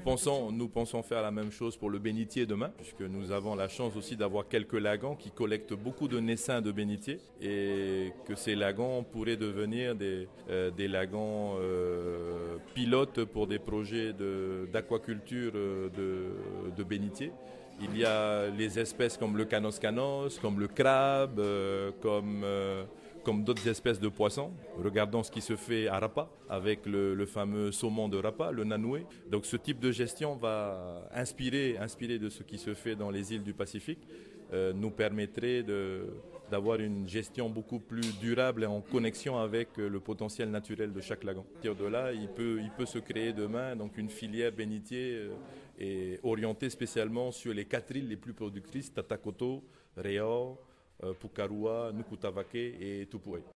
nous pensons faire la même chose pour le bénitier demain, puisque nous avons la chance aussi d'avoir quelques lagons qui collectent beaucoup de naissins de bénitiers et que ces lagons pourraient devenir des lagons pilotes pour des projets d'aquaculture de bénitiers. Il y a les espèces comme le canos, comme le crabe, comme d'autres espèces de poissons. Regardons ce qui se fait à Rapa avec le fameux saumon de Rapa, le nanoué. Donc ce type de gestion va inspirer de ce qui se fait dans les îles du Pacifique, nous permettrait d'avoir une gestion beaucoup plus durable et en connexion avec le potentiel naturel de chaque lagon. À partir de là, il peut se créer demain donc une filière bénitier et orientée spécialement sur les 4 îles les plus productrices, Tatakoto, Réor, Pukarua, Nukutavake et Tupuai.